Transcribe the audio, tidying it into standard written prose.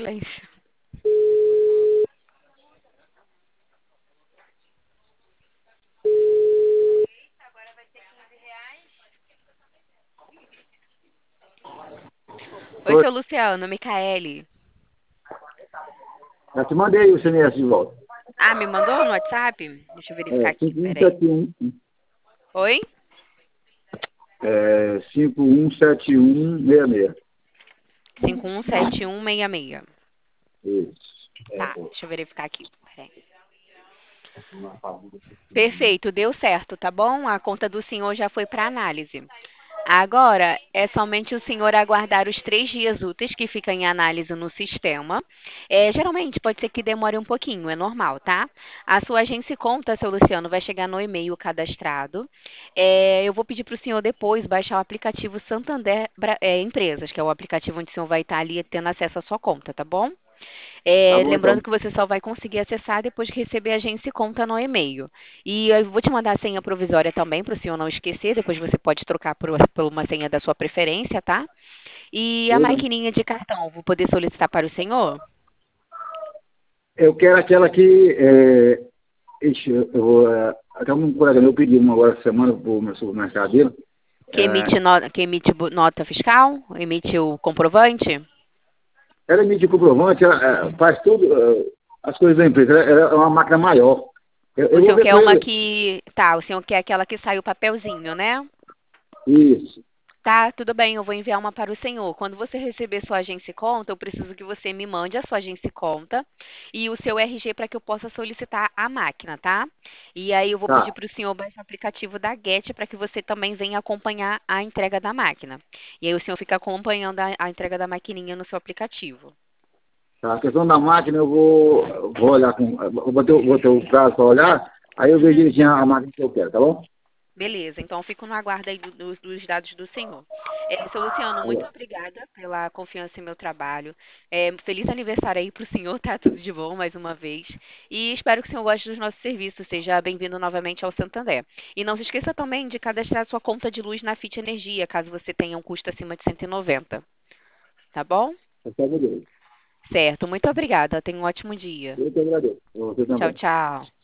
silêncio. Oi, Oi, seu Luciano, Micaele. já te mandei o SMS de volta. Ah, me mandou no WhatsApp? Deixa eu verificar É, aqui, peraí. 5171, Oi? 517166. 517166. Isso. É, Tá, deixa eu verificar aqui. Peraí. Perfeito, deu certo, tá bom? A conta do senhor já foi para análise. Agora é somente o senhor aguardar os 3 dias úteis que fica em análise no sistema. Geralmente pode ser que demore um pouquinho, é normal, tá? A sua agência conta, seu Luciano, vai chegar no e-mail cadastrado. Eu vou pedir para o senhor depois baixar o aplicativo Santander Empresas, que é o aplicativo onde o senhor vai estar ali tendo acesso à sua conta, tá bom? tá bom Lembrando então. que você só vai conseguir acessar depois que receber a agência e conta no e-mail. E eu vou te mandar a senha provisória também, para o senhor não esquecer. Depois você pode trocar por uma senha da sua preferência, tá? E a Beleza. maquininha de cartão, vou poder solicitar para o senhor? Eu quero aquela que. Ixi, eu vou. Até um colega meu pediu uma agora essa semana para o meu supermercado dele. É, Que emite nota fiscal? Emite o comprovante? ela emite comprovante, ela faz tudo, as coisas da empresa. Ela é uma máquina maior. O Eu vou senhor ver quer com uma ele. que. Tá, o senhor quer aquela que sai o papelzinho, né? Isso. Tá, tudo bem, eu vou enviar uma para o senhor. Quando você receber sua agência e conta, eu preciso que você me mande a sua agência e conta e o seu RG para que eu possa solicitar a máquina, tá? E aí eu vou pedir Tá. para o senhor baixar o aplicativo da Get para que você também venha acompanhar a entrega da máquina. E aí o senhor fica acompanhando a entrega da maquininha no seu aplicativo. Tá. A questão da máquina, vou olhar com. Vou ter o prazo para olhar, aí eu vejo Uhum. direitinho a máquina que eu quero, tá bom? Beleza, então eu fico no aguardo aí dos dados do senhor. Seu Luciano, muito obrigada pela confiança em meu trabalho. Feliz aniversário aí para o senhor, tá? Tudo de bom mais uma vez. E espero que o senhor goste dos nossos serviços. Seja bem-vindo novamente ao Santander. E não se esqueça também de cadastrar sua conta de luz na Fit Energia, caso você tenha um custo acima de 190. Tá bom? Eu te agradeço. Certo, muito obrigada. Tenha um ótimo dia. Eu te agradeço. Você Tchau, também. tchau.